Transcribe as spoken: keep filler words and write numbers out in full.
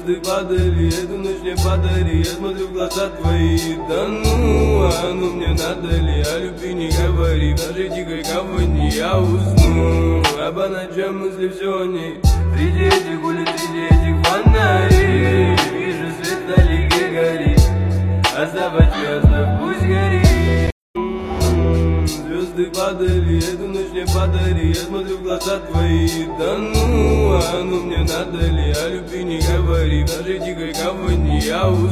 Звезды падали, эту ночь мне подари. Я смотрю в глаза твои, да ну, а ну мне надо ли? О любви не говори, в нашей тихой гавани я усну. А по ночам мысли все о ней. Среди этих улиц, среди этих фонарей вижу свет вдалеке горит. Оставить звезды, пусть горит. Звезды падали, эту ночь мне подари. Я смотрю в глаза твои, да ну, а ну мне надо ли? О любви не говори, в нашей тихой гавани я усну.